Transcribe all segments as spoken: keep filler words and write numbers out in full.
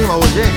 cima hoje, hein?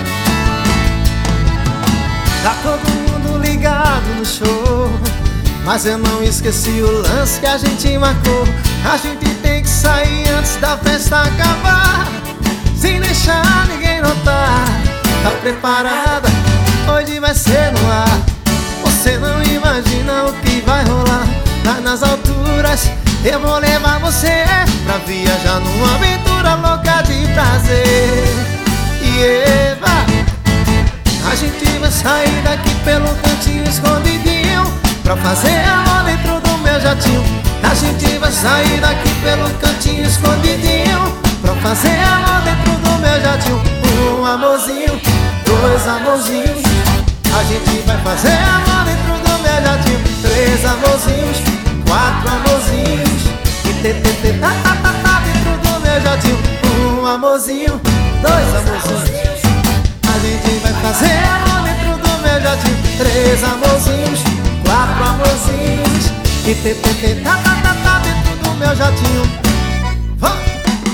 Tá todo mundo ligado no show, mas eu não esqueci o lance que a gente marcou. A gente tem que sair antes da festa acabar, sem deixar ninguém notar. Tá preparada? Hoje vai ser no ar. Você não imagina o que vai rolar. Lá nas alturas eu vou levar você pra viajar numa aventura louca de prazer. E Eva, a gente vai sair daqui pelo cantinho escondidinho, pra fazer amor dentro do meu jatinho. A gente vai sair daqui pelo cantinho escondidinho, pra fazer amor dentro do meu jatinho. Um amorzinho, dois amorzinhos, a gente vai fazer amor dentro do meu jatinho. Três amorzinhos, quatro amorzinhos, e tê tê tê tá tá tá tá dentro do meu jatinho. Um amorzinho, dois amorzinhos, a gente vai fazer amor dentro do meu jatinho. Três amorzinhos, quatro amorzinhos, e tê tê tê tá tá tá tá dentro do meu jatinho. Vamos,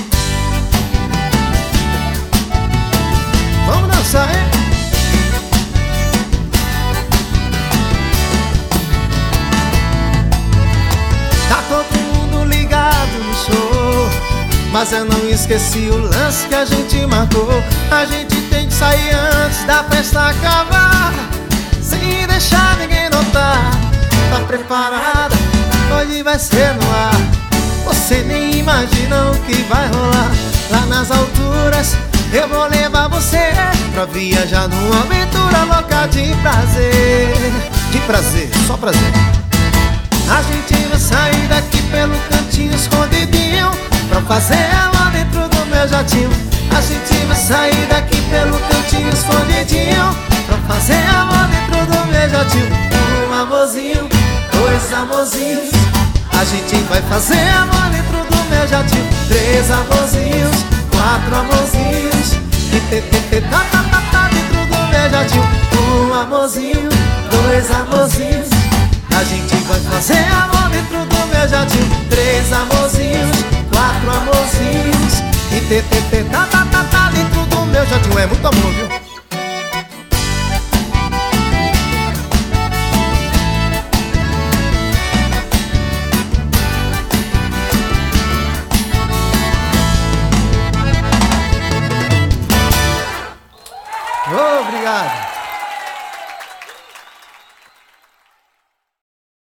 vamos dançar, hein? Tá todo mundo ligado no show, mas eu não esqueci o lance que a gente marcou. A gente tem que sair antes da festa acabar, sem deixar ninguém notar. Tá preparada? Hoje vai ser no ar. Você nem imagina o que vai rolar. Lá nas alturas eu vou levar você pra viajar numa aventura louca de prazer. De prazer, só prazer. A gente vai sair daqui pelo cantinho escondidinho, pra fazer amor dentro do meu jatinho. A gente vai sair daqui pelo cantinho escondidinho, pra fazer amor dentro do meu jatinho. Um amorzinho, dois amorzinhos, a gente vai fazer amor dentro do meu jatinho. Três amorzinhos, quatro amorzinhos, e tê tê tê tá tá tá tá dentro do meu jatinho. Um amorzinho, dois amorzinhos, a gente vai fazer amor dentro do meu jatinho. Três amorzinhos, quatro amorzinhos, e tê tê tê tá tá tá tá dentro do meu jatinho. É muito amor, viu? Obrigado.